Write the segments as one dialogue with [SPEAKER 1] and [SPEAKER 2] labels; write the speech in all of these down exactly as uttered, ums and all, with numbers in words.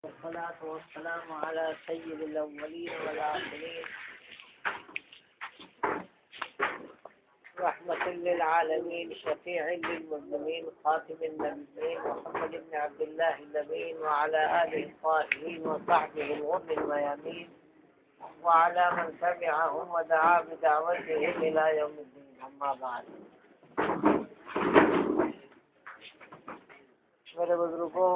[SPEAKER 1] والصلاة والسلام على سيد الأولين والآخرين رحمة للعالمين شفيع للمسلمين خاتم النبيين محمد بن عبد الله الأمين وعلى آله الطاهرين وصحبه الغر الميامين وعلى من تبعهم ودعا بدعوتهم إلى يوم الدين. أما بعد. میرے بزرگوں،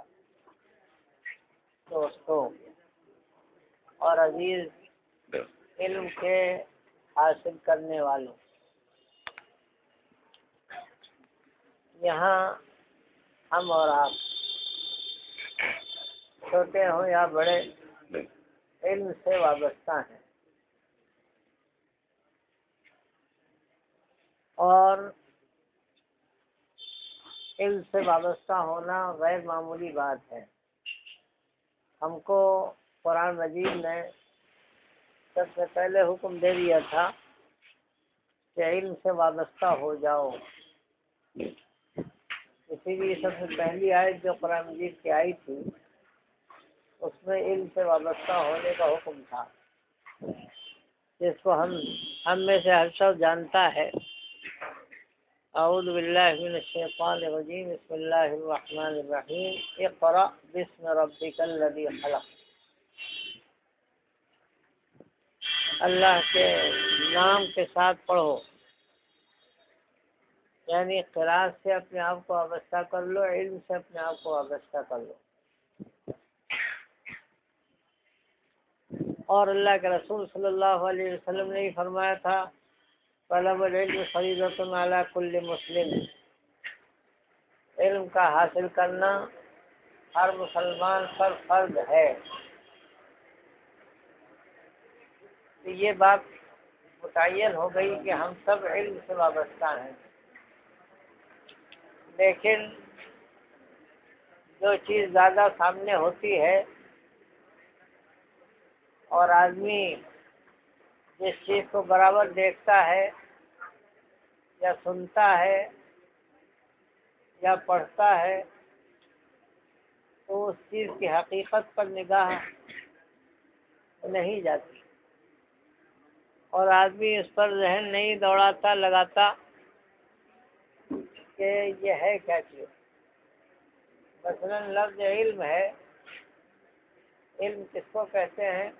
[SPEAKER 1] دوستوں اور عزیز علم کے حاصل کرنے والوں، یہاں ہم اور آپ چھوٹے ہوں یا بڑے علم سے وابستہ ہیں، اور علم سے وابستہ ہونا غیر معمولی بات ہے۔ ہم کو قرآن مجید نے سب سے پہلے حکم دے دیا تھا کہ علم سے وابستہ ہو جاؤ۔ اسی لیے سب سے پہلی آیت جو قرآن مجید کی آئی تھی اس میں علم سے وابستہ ہونے کا حکم تھا، جس کو ہم ہم میں سے ہر شخص جانتا ہے۔ اعوذ باللہ من الشیطان الرجیم، بسم اللہ الرحمن الرحیم، اقرأ باسم ربک الذی خلق۔ اللہ کے نام کے ساتھ پڑھو، یعنی قرأت سے اپنے آپ کو وابستہ کر لو، علم سے اپنے آپ کو وابستہ کر لو۔ اور اللہ کے رسول صلی اللہ علیہ وسلم نے ہی فرمایا تھا، طلب العلم فریضۃ علی کل مسلم، علم کا حاصل کرنا ہر مسلمان پر فرض ہے۔ تو یہ بات متعین ہو گئی کہ ہم سب علم سے وابستہ ہیں، لیکن جو چیز زیادہ سامنے ہوتی ہے اور آدمی جس چیز کو برابر دیکھتا ہے یا سنتا ہے یا پڑھتا ہے تو اس چیز کی حقیقت پر نگاہ نہیں جاتی، اور آدمی اس پر ذہن نہیں دوڑاتا لگاتا کہ یہ ہے کیا چیز۔ مثلاً لفظ علم ہے، علم کس کو کہتے ہیں؟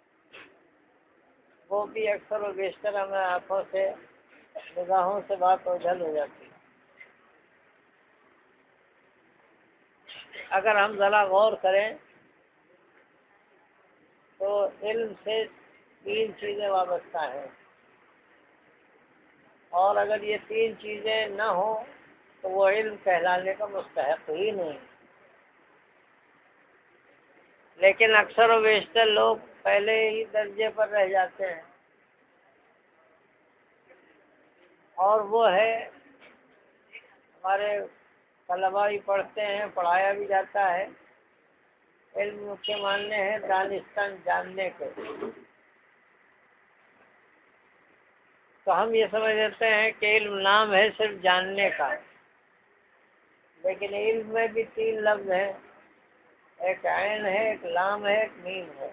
[SPEAKER 1] وہ بھی اکثر و بیشتر ہمیں آنکھوں سے نگاہوں سے بات اوجھل ہو جاتی ہے۔ اگر ہم ذرا غور کریں تو علم سے تین چیزیں وابستہ ہیں، اور اگر یہ تین چیزیں نہ ہوں تو وہ علم کہلانے کا مستحق ہی نہیں۔ لیکن اکثر و بیشتر لوگ پہلے ہی درجے پر رہ جاتے ہیں، اور وہ ہے ہمارے طلباء بھی پڑھتے ہیں، پڑھایا بھی جاتا ہے، علم کے معنی ہے دانستان، جاننے کے۔ تو ہم یہ سمجھ لیتے ہیں کہ علم نام ہے صرف جاننے کا، لیکن علم میں بھی تین لفظ ہیں، ایک عین ہے، ایک لام ہے، ایک میم ہے۔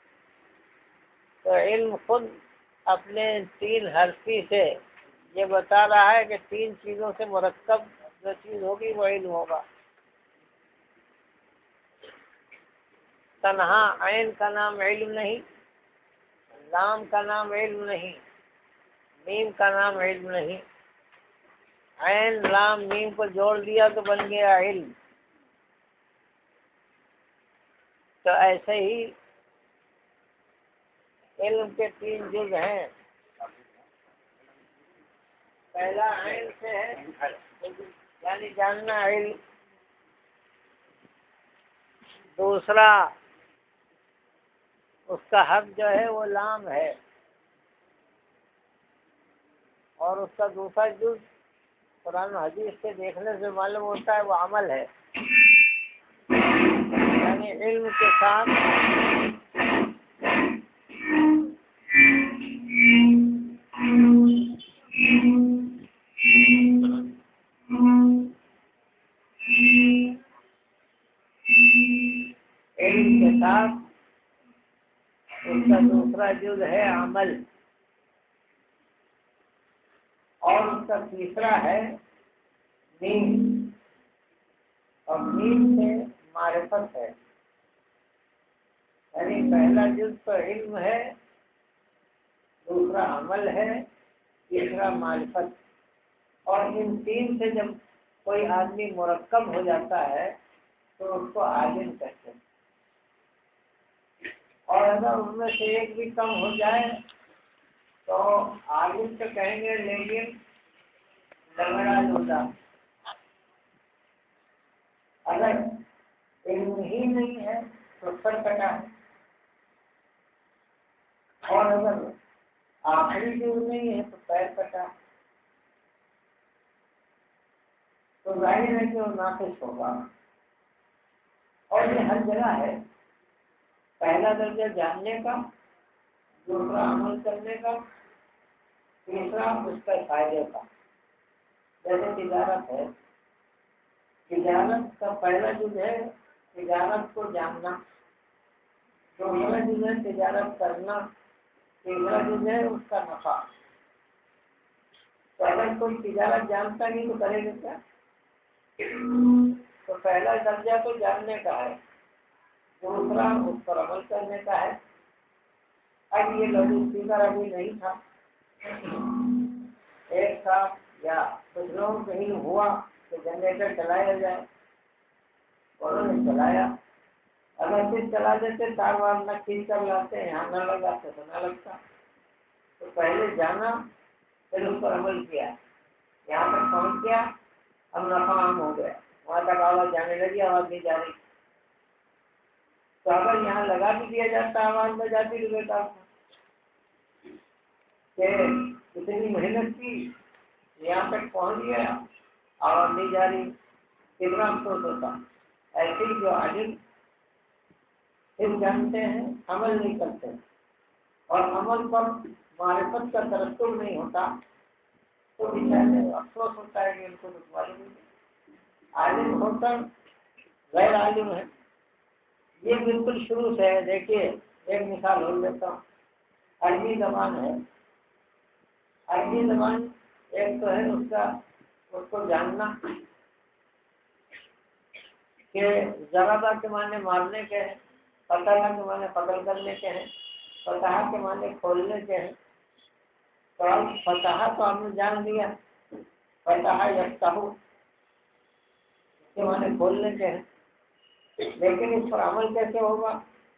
[SPEAKER 1] تو علم خود اپنے تین حرفی سے یہ بتا رہا ہے کہ تین چیزوں سے مرکب جو چیز ہوگی وہ علم ہوگا۔ تنہا عین کا نام علم نہیں، لام کا نام علم نہیں، میم کا نام علم نہیں۔ عین لام میم کو جوڑ دیا تو بن گیا علم۔ تو ایسے ہی علم کے تین جز ہیں۔ پہلا عین سے ہے، یعنی جاننا علم۔ دوسرا اس کا حق جو ہے وہ لام ہے، اور اس کا دوسرا جز قرآن و حدیث سے دیکھنے سے معلوم ہوتا ہے وہ عمل ہے، یعنی علم کے ساتھ साथ उसका दूसरा जुज है अमल, और उसका तीसरा है नींद, और नींद से मारिफत है। यानी पहला जुज तो इल्म है, दूसरा अमल है, तीसरा मारिफत। और इन तीन से जब कोई आदमी मुरक्कब हो जाता है तो उसको आलिम कहते हैं। और अगर उनमें से एक भी कम हो जाए तो आलिम तो कहेंगे, लेकिन लंगड़ा लूला। अगर इल्म ही नहीं है तो सर कटा है, और अगर आखिरी जुज नहीं है तो पैर कटा। तो जाहिर है कि वो नाक़िस होगा। और ये हर जगह है, पहला दर्जा जानने का, दूसरा अमल करने का, तीसरा उसके फायदे का। जैसे तिजारत है, तिजारत का पहला जुज है तिजारत को जानना, दूसरा जुज है तिजारत करना, तीसरा जुज है उसका नफा। तो अगर कोई तिजारत जानता नहीं तो करेगा क्या? तो पहला दर्जा तो जानने का है, दूसरा उस पर अमल करने का है। अब ये लाउड स्पीकर अभी नहीं था, एक था या कुछ लोग कहीं हुआ तो जनरेटर चलाया जाए, उन्होंने चलाया। अगर फिर चला देते तार वार न खींच कर लाते, यहाँ न लगाते तो न लगता। तो पहले जाना, फिर उस पर अमल किया, यहाँ तक पहुँच गया, अब नफा आम हो गया, वहाँ तक आवाज जाने लगी, आवाज नहीं जा रही। तो अगर यहाँ लगा भी दिया जाता आवाज में जाती तो बेटा इतनी मेहनत की, यहाँ तक पहुँच गया, आवाज नहीं जा रही, कितना अफसोस होता। ऐसे ही जो आलिम सिर्फ जानते हैं, अमल नहीं करते, और अमल पर मारिफत का तरत्तुब नहीं होता, तो बेचारे अफसोस होता है कि उनको कुछ मालूम नहीं। आलिम होकर गैर आलिम है, ये बिल्कुल शुरू से है। देखिए एक मिसाल हो लेता हूँ। अरबी ज़बान है, अरबी ज़बान एक तो है उसका उसको जानना कि ज़राबा के माने मारने के हैं, फतहा के माने कत्ल करने के हैं, फतहा के माने खोलने के हैं। तो अब फतहा तो आपने जान लिया, फतहा यफ्तहु के माने खोलने के हैं, लेकिन इस पर अमल कैसे होगा?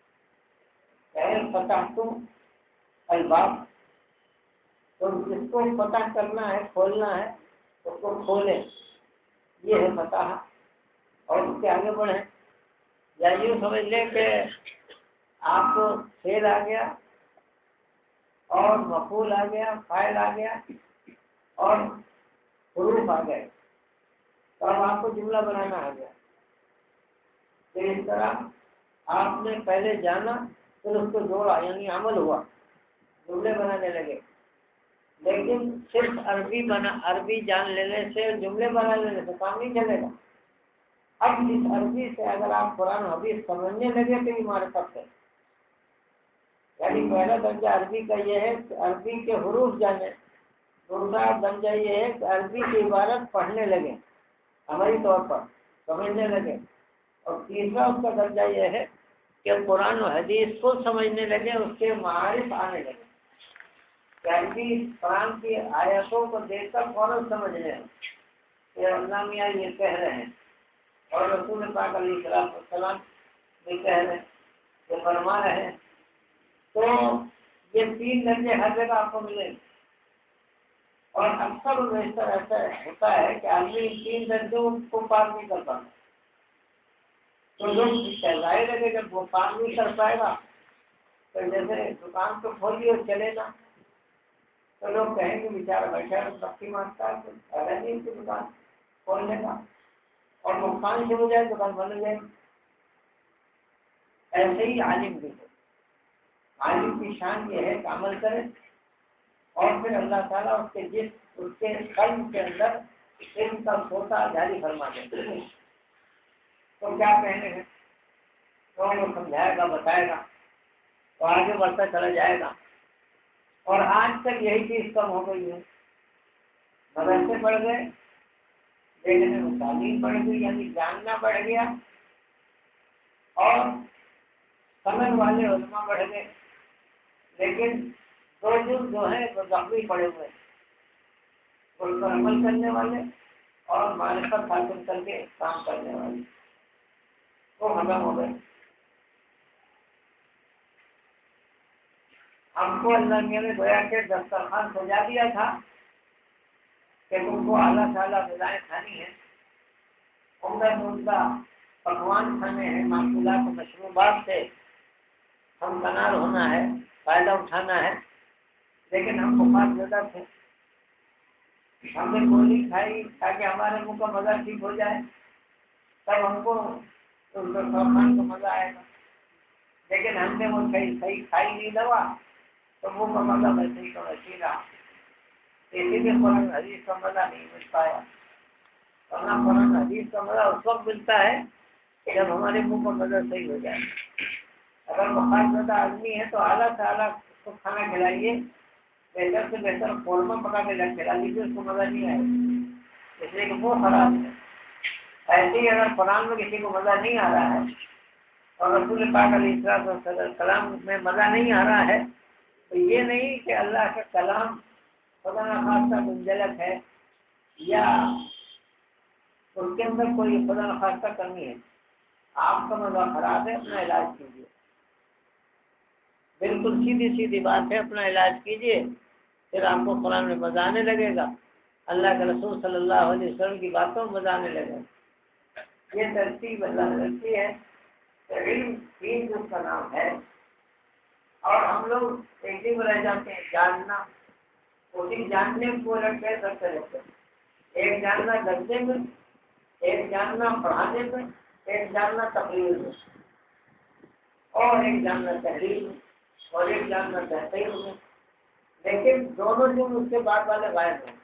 [SPEAKER 1] फतहतु अलबाब, तो जिसको फतह करना है, खोलना है, उसको खोले, ये है फतहा। और उसके आगे बढ़े, या यूँ समझ लें कि आपको फेल आ गया और मफूल आ गया, फाइल आ गया और हुरूफ आ गए, तो अब आपको जुमला बनाना आ गया। तो इस तरह आपने पहले जाना, फिर उसको जोड़ा, यानी अमल हुआ, जुमले बनाने लगे। लेकिन सिर्फ अरबी बना अरबी जान लेने से, जुमले बना लेने से काम नहीं चलेगा। अब इस अरबी से अगर आप कुरान हदीस समझने लगे तो ये मारिफत है। यानी पहला दर्जा अरबी का ये है कि अरबी के हुरूफ जाने, दूसरा दर्जा ये है कि अरबी की इबारत पढ़ने लगे, हमारी तौर पर समझने लगे, और तीसरा उसका दर्जा ये है कि कुरान और हदीस को समझने लगे, उसके मारिफ आने लगे। अरबी कुरान की आयतों को देखकर फौरन समझ रहे हैं कि अल्लाह मियाँ ये कह रहे हैं, और रसूल पाक अलैहिस्सलाम भी कह रहे हैं, ये फरमा रहे हैं। तो ये तीन दर्जे हर जगह आपको मिलेंगे, और अक्सर बेहतर ऐसा होता है कि आदमी इन तीन दर्जों को पार नहीं कर पाता। तो लोग कहलाए लगे, जब वो पार नहीं कर पाएगा तो जैसे दुकान तो खोली और चले ना, तो लोग कहेंगे बेचारा बैठा बत्ती मारता है, तो अगर नहीं उसकी दुकान खोल लेगा, और नुकसान से हो जाए दुकान बंद हो जाएगी। ऐसे ही आलिम भी है, आलिम की शान ये है कि अमल करे, और फिर अल्लाह ताला उसके जिस उसके कल्ब के अंदर इल्म का सोता जारी फरमा देते हैं। तो क्या कहने हैं لوگوں کو سمجھائے گا، بتائے گا تو آگے بڑھتا چلا جائے گا۔ اور آج تک یہی چیز کم ہو گئی ہے، مدرسے بڑھ گئے، دیکھنے میں تعلیم بڑھ گئی، یعنی جاننا بڑھ گیا، اور سمجھ والے علماء بڑھ گئے، لیکن دو جز جو ہیں وہ زخمی پڑے ہوئے ہیں، اس پر عمل کرنے والے اور معرفت حاصل کر کے کام کرنے والے وہ ختم ہو گئے۔ ہم کو اللہ نے گویا کے دسترخوان سجا دیا تھا کہ تم کو اعلیٰ سے اعلیٰ غذائیں کھانی ہے، عمدہ سے عمدہ پکوان کھانے ہیں، معقولات و مشروبات سے ہم کنار ہونا ہے، فائدہ اٹھانا ہے، لیکن ہم بخار زدہ تھے، ہم نے گولی کھائی تاکہ ہمارے منہ کا مزہ ٹھیک ہو جائے، تب ہم کو اس دسترخوان کا مزہ آئے گا، لیکن ہم نے وہ صحیح صحیح کھائی نہیں دوا تو منہ کا مزہ ویسے ہی کا ویسے ہی رہا، اسی لیے قرآن حدیث کا مزہ نہیں مل پایا، ورنہ قرآن حدیث کا مزہ اس وقت ملتا ہے جب ہمارے منہ کا مزہ صحیح ہو جائے۔ اگر بخار زدہ آدمی ہے تو اعلیٰ سے اعلیٰ اس کو کھانا کھلائیے، بہتر سے بہتر قورمہ پکا کے کھلا لیجیے، اس کو مزہ نہیں آئے گا، اس لیے کہ وہ خراب ہے۔ ایسے ہی اگر قرآن میں کسی کو مزہ نہیں آ رہا ہے اور رسول پاک علیہ السلام میں مزہ نہیں آ رہا ہے تو یہ نہیں کہ اللہ کا کلام خدا نخواستہ منجلک ہے یا اس کے اندر کوئی خدا نخواستہ کرنی ہے، آپ کا مزہ خراب ہے، اپنا علاج کیجیے، بالکل سیدھی سیدھی بات ہے، اپنا علاج کیجیے، پھر آپ کو قرآن میں مزہ آنے لگے گا، اللہ کے رسول صلی اللہ علیہ وسلم کی باتوں میں مزہ آنے لگے گا۔ یہ ترتیب اللہ نے رکھی ہے، علم دین جس کا نام ہے، اور ہم لوگ ایک ہی میں رہ جاتے ہیں، جاننا، اسی جاننے کو رکھتے رکھتے رہتے ہیں، ایک جاننا لگنے میں، ایک جاننا پڑھانے میں، ایک جاننا تقریر میں، اور ایک جاننا تحریر میں، اور ایک جاننا تحقیر میں، لیکن دونوں دن اس کے بعد والے غائب ہیں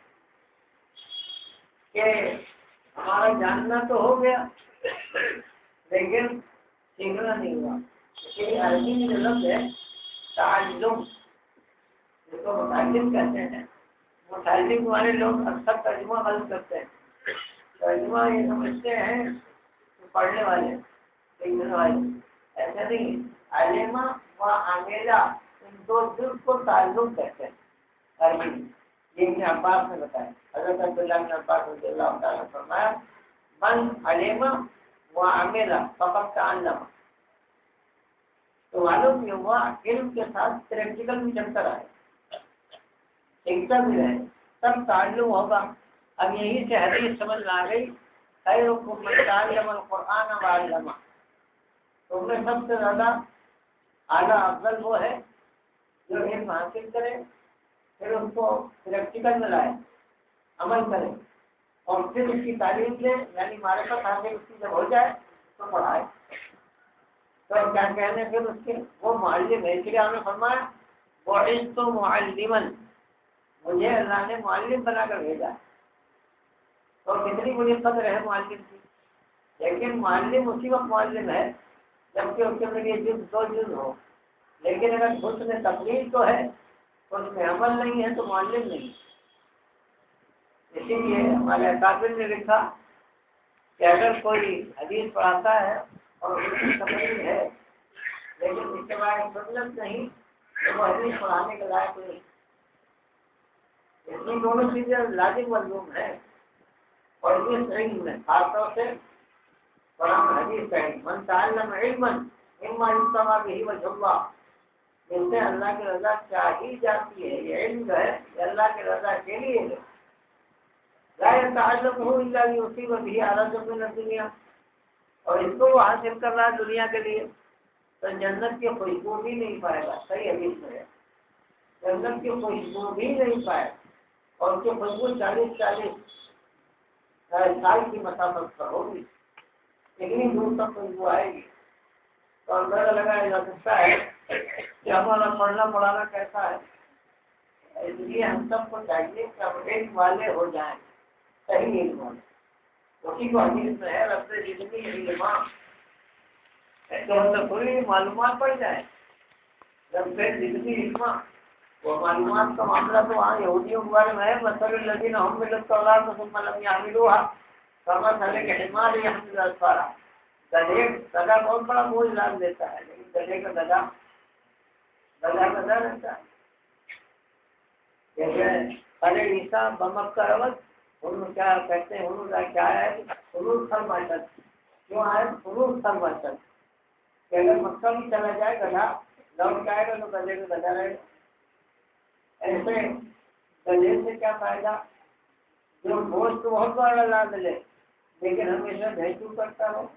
[SPEAKER 1] کہ ہمارا جاننا تو ہو گیا لیکن سیکھنا نہیں ہوا۔ یہ عربی میں جو لفظ ہے تعلم، جس کو متعلم کہتے ہیں، متعلم والے لوگ اکثر ترجمہ غلط کرتے ہیں، ترجمہ یہ سمجھتے ہیں کہ پڑھنے والے لکھنے والے، ایسا نہیں، علمہ و عاملہ ان دو جز کو تعلم کہتے ہیں عربی میں۔ یہ ابن عباس نے بتایا، حضرت عبداللہ بن عباس رضی اللہ تعالیٰ نے فرمایا من علمہ و عاملہ فقط تعلم، تو معلوم یہ ہوا علم کے ساتھ پریکٹیکل بھی چلتا رہے، سیکھتا بھی رہے، تب تعلم ہوگا۔ اب یہی سے حدیث سمجھ میں آ گئی، خیرکم من تعلم القرآن وعلمہ، تم میں سب سے زیادہ اعلیٰ افضل وہ ہے جو علم حاصل کرے، پھر اس کو پریکٹیکل میں لائے، عمل کرے، اور پھر اس کی تعلیم لے، یعنی معرفت حاصل اس کی جب ہو جائے تو پڑھائے۔ تو کیا کہنے پھر اس کے وہ معلم ہے، اس لیے ہم نے فرمایا بعثت معلما، مجھے اللہ نے معلم بنا کر بھیجا، اور کتنی بڑی قدر ہے معلم کی، لیکن معلم اسی وقت معلم ہے جبکہ اس کے اندر یہ جز دو جز ہو، لیکن اگر حسن تقریر تو ہے اس میں عمل نہیں ہے تو معلم نہیں۔ اسی لیے ہمارے اکابر نے لکھا کہ اگر کوئی حدیث پڑھاتا ہے اور اس کی تقریر ہے لیکن اس کے بعد سنت نہیں تو وہ حدیث پڑھانے کے لائق نہیں۔ اتنی دونوں چیزیں لازم ملزوم ہے، اور اس علم میں خاص طور سے قرآن حدیث کا علم، من تعلم علما مما یبتغى به وجه اللہ، جس سے اللہ کی رضا چاہی جاتی ہے، یہ علم جو ہے یہ اللہ کی رضا کے لیے ہے، لا يتعلمه الا ليصيب به عرضا من الدنيا، اور اس کو وہ حاصل کر رہا ہے دنیا کے لیے تو جنت کی خوشبو بھی نہیں پائے گا۔ صحیح حدیث میں ہے جنت کی خوشبو بھی نہیں پائے، اور اس کی خوشبو چالیس چالیس سال کی مسافت پر ہوگی، اتنی دور تک خوشبو آئے گی۔ تو اندازہ لگایا جا سکتا ہے کہ ہمارا پڑھنا پڑھانا کیسا ہے۔ اس لیے ہم سب کو چاہیے کہ ہم علم والے ہو جائیں، صحیح علم والے، اسی کو حدیث میں ہے رب زدنی علما، تو ہم تو تھوڑی معلومات پڑ جائے. جب پھر ذکری علم وہ معلومات کا معاملہ تو وہاں یہودیوں کے بارے میں ہے. مثل الذین حملوا التوراۃ ثم لم يحملوها کمثل الحمار يحمل اسفارا. گدھے گدھا بہت بڑا بوجھ لاد دیتا ہے لیکن گدھے کا گدھا گدھا گدھا رہتا ہے. جیسے ارے عیسیٰ بمک کا روت ان کیا کہتے ہیں ان کا کیا ہے خلوص سر باشد. کیوں ہے خلوص سر باشد کہ اگر مکہ بھی چلا جائے گدھا لوٹ جائے گا تو گدھے کا گدھا رہے گا. ایسے گدھے سے کیا فائدہ جو گوشت بہت بڑا لاد لے لیکن ہمیشہ بھیجو کرتا ہو.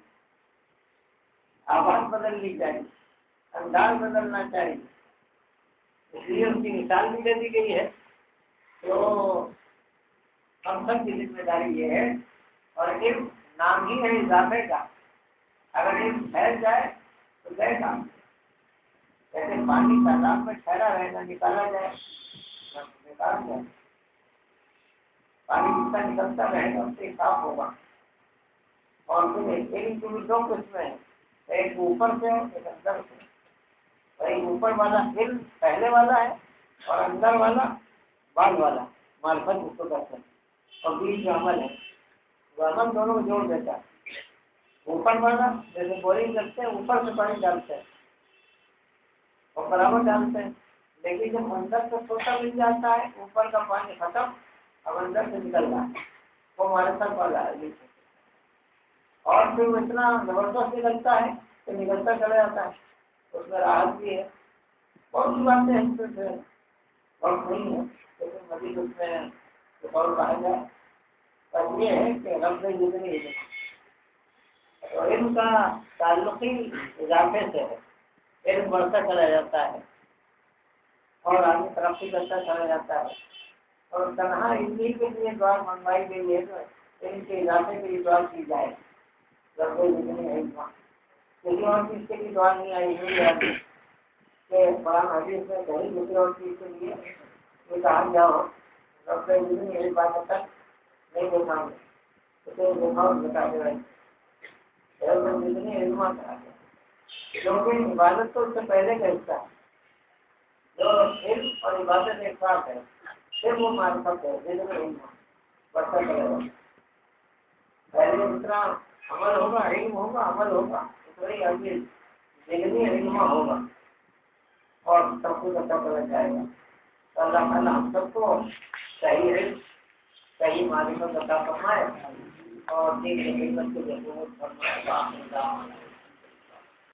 [SPEAKER 1] آواز بدلنی چاہیے, انداز بدلنا چاہیے. اس لیے ان کی مثال بھی دے دی گئی ہے. تو ہم سب کی ذمہ داری یہ ہے اور علم نام ہی ہے اضافے کا. اگر علم پھیل جائے تو گئے کام. جیسے پانی تالاب میں ٹھہرا رہے گا نکالا جائے نکال جائے پانی جتنا نکلتا رہے گا اس سے صاف ہوگا. اور پھر علم کی بھی دو قسمیں ہیں, ایک اوپر سے ایک اندر سے. ایک اوپر والا علم پہلے والا ہے اور اندر والا بعد والا معرفت اس کو کہتے ہیں. اور بیچ جو عمل ہے وہ عمل دونوں کو جوڑ دیتا ہے. اوپر والا جیسے بورنگ کرتے ہیں اوپر سے پانی ڈالتے ہیں اور برابر ڈالتے ہیں, لیکن جب اندر سے چھوٹا مل جاتا ہے اوپر کا پانی ختم اب اندر سے نکل رہا ہے وہ معرفت والا ہے. اور پھر وہ اتنا زبردست نکلتا ہے کہ نکلتا چلا جاتا ہے. اس میں راحت بھی ہے. بہت سی باتیں ہیں سے وقت نہیں ہے لیکن مزید اس میں اور کہا جائے پر یہ ہے کہ رب نے جتنی تو علم کا تعلقی اضافے سے ہے. علم بڑھتا چلا جاتا ہے اور آگے ترقی کرتا چلا جاتا ہے. اور تنہا علمی کے لیے دعا منگوائی گئی ہے تو علم کے اضافے کے لیے دعا کی جائے. رب جتنی علم کسی اور چیز کے لیے دعا نہیں آئی ہوئی کہ قرآن حدیث میں کہیں کسی اور چیز کے لیے یہ کہا جاؤ رب جتنی علم بات تک نہیں دیکھا گے اسے دیکھا اور بتا دے رہے جتنی علم کرا گے کیونکہ عبادت تو اس سے پہلے کا حصہ ہے. جو علم اور عبادت ایک ساتھ ہے پھر وہ معرفت ہے جتنا علم بڑھتا چلے گا. پہلے اتنا عمل ہوگا علم ہوگا عمل ہوگا اتنا ہی آگے جتنی علم ہوگا اور سب کچھ اچھا چلا جائے گا. تو اللہ تعالیٰ ہم سب کو صحیح علم صحیح معرفت عطا فرمائے اور دین کی خدمت کے لیے فرمائے.